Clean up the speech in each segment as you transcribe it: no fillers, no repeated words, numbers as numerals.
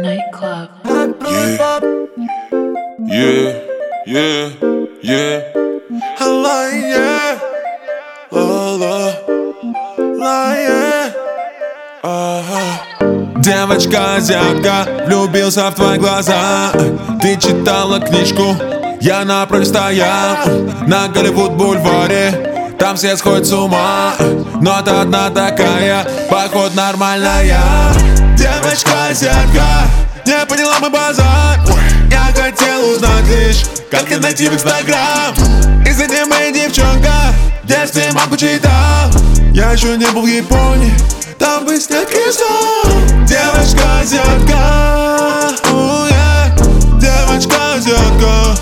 Nightclub. Yeah. I like, yeah. Yeah. Девочка, азиатка, влюбился в твои глаза. Ты читала книжку, я напротив стоял на Голливуд-бульваре. Там все сходят с ума, но ты одна такая, поход нормальная. Девочка, азиатка, не поняла мой базар. Я хотел узнать лишь, как тебя найти в Инстаграм. Из-за тебя моя девчонка, в детстве мамку читал. Я еще не был в Японии, там бы снег и сон. Девочка, азиатка, девочка, азиатка,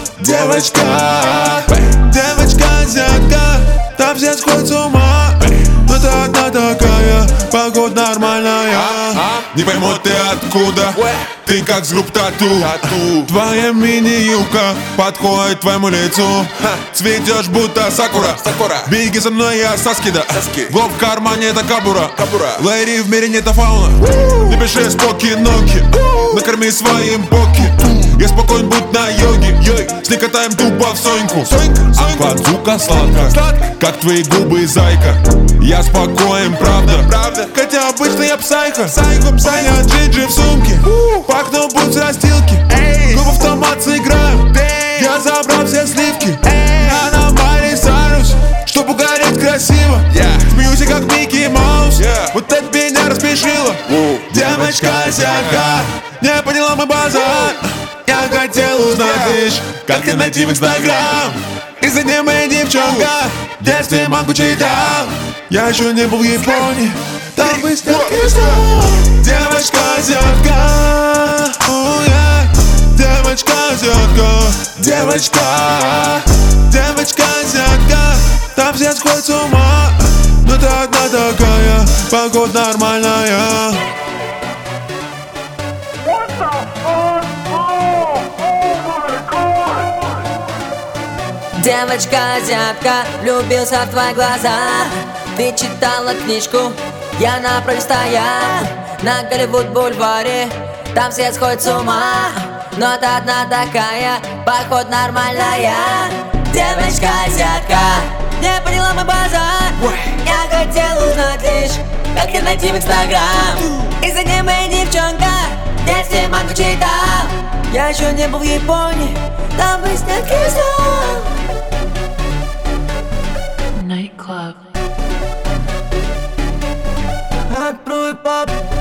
девочка, азиатка, там все сходят с ума, но ты одна такая, поход нормальная. Не пойму ты откуда, ты как с групп Тату. Твоя мини-юбка подходит твоему лицу. Цветешь будто сакура. Беги за мной, я Саскида. Глоб в кармане, это кабура. Лэри в мире нет фауна. Не пиши споки-ноки, накорми своим поки. Я спокоен, будь на йоге. Сникатаем тупо в Соньку. А подзука сладко, как твои губы, зайка. Я спокоен, правда. Хотя обычно я псайха. Саня Джиджи в сумке, пахну будь с растилки. Мы в автомат сыграем, я забрал все сливки. Я на Майли Сайрус, чтоб угореть красиво. Смеюсь как Микки Маус, вот это меня распешило. Девочка, азиатка, не поняла мой базар. Я хотел узнать лишь, как тебя найти в Инстаграм. Из-за тебя моя девчонка, в детстве мамку читал. Я еще не был в Японии, там бы снег и сон. Девочка, азиатка, девочка, азиатка, девочка, азиатка, там все сходят с ума, но ты одна такая, поход нормальная. Девочка, азиатка, влюбился в твои глаза. Ты читала книжку, я напротив стоял на Голливуд-бульваре. Там все сходят с ума, но ты одна такая, поход нормальная. Девочка, азиатка, не поняла мой базар. Я хотел узнать лишь, как тебя найти в Инстаграм. Из-за нее моя девчонка, в детстве мамку читал. Я еще не был в Японии, там бы снег и сон. Nightclub. Открой пап.